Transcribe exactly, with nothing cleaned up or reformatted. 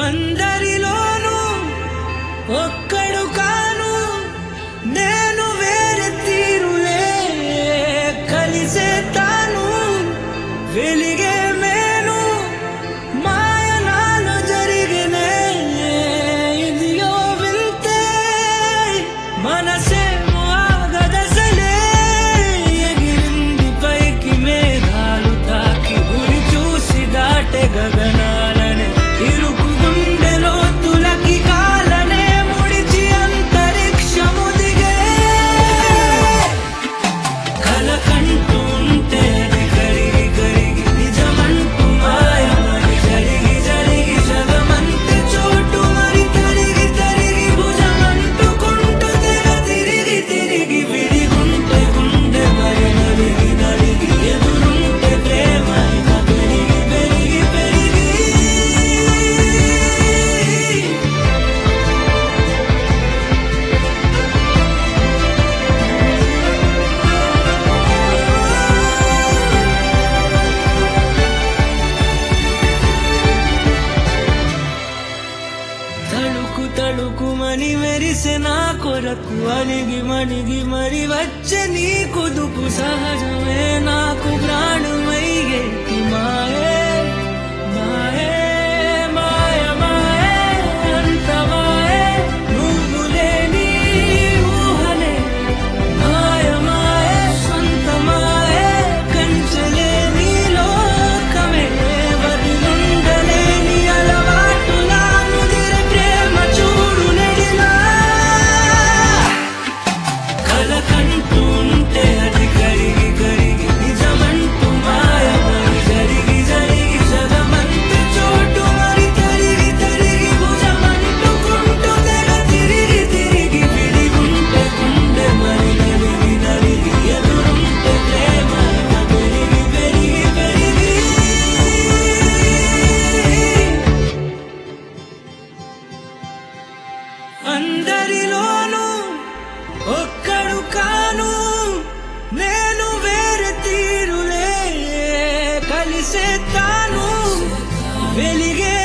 అందరిలోనూ ఒక్కడు కాను నేను వేరే తీరులే కలిసే తాను వెలిగే మేను మాయనాలు జరిగినే ఇదియో వింతే మనసే ఆగదసలే ఎగిరింది పైకి మేఘాలు తాకి గురి చూసి దాటే గగనాలనే ఇరుకు గుండె లోతులకి కాలనే ముడిచి అంతరిక్షము దిగే కలకంటూ ఉంటే అది కరిగి కరిగి నిజమంటూ మాయమని జరిగి జరిగి జగమంటే చోటు మరి తరిగి తరిగి భుజమంటుకుంటూ తెగ తిరిగి తిరిగి విడిగుంటే గుండె మరి నలిగి నలిగి ఎదురుంటే ప్రేమ ఇక పెరిగి పెరిగి పెరిగి తళుకు తళుకుమని మెరిసే నా కొరకు అలిగి మణిగి మరి వచ్చే నీ కుదుపు సహజమే నాకు ప్రాణమయ్యే మాయే మాయే మాయ మాయే అంత మాయే నువ్వు లేని ఊహలే మాయ మాయే సొంత మాయే కంచలేని లోకమే వదిలుండలేని అలవాటులా ముదిరే ప్రేమ చూడు నెడిలా కలకంటూ ఉంటే అది కరిగి కరిగి నిజమంటూ మాయమని జరిగి జరిగి జగమంటే చోటు మరి తరిగి తరిగి భుజమంటుకుంటూ తెగ తిరిగి తిరిగి విడిగుంటే గుండె మరి నలిగి నలిగి ఎదురుంటే ప్రేమ ఇక పెరిగి పెరిగి పెరిగి అందరిలోనూ ఒక్కడు కాను నేను వేరే తీరులే కలిసే తాను వెలిగే